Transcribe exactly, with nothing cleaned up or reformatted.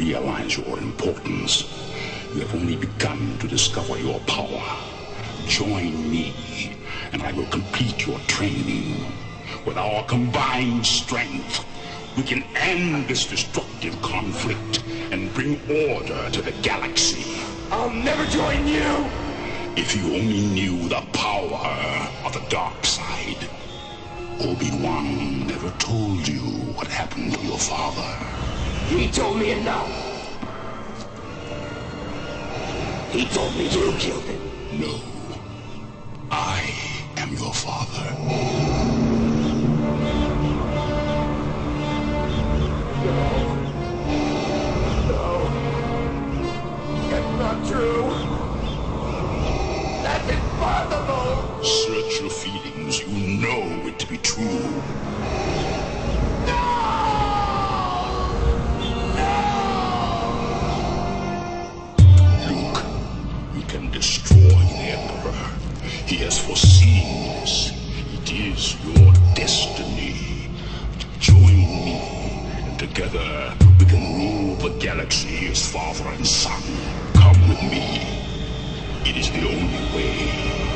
realize your importance. You have only begun to discover your power. Join me, and I will complete your training. With our combined strength, we can end this destructive conflict and bring order to the galaxy. I'll never join you! If you only knew the power of the dark side. Obi-Wan never told you what happened to your father. He told me enough. He told me you killed him. No. I am your father. No. No. That's not true. That's impossible. Search your feelings. You know it to be true. Destroy the Emperor. He has foreseen this. It is your destiny. Join me, and together we can rule the galaxy as father and son. Come with me. It is the only way.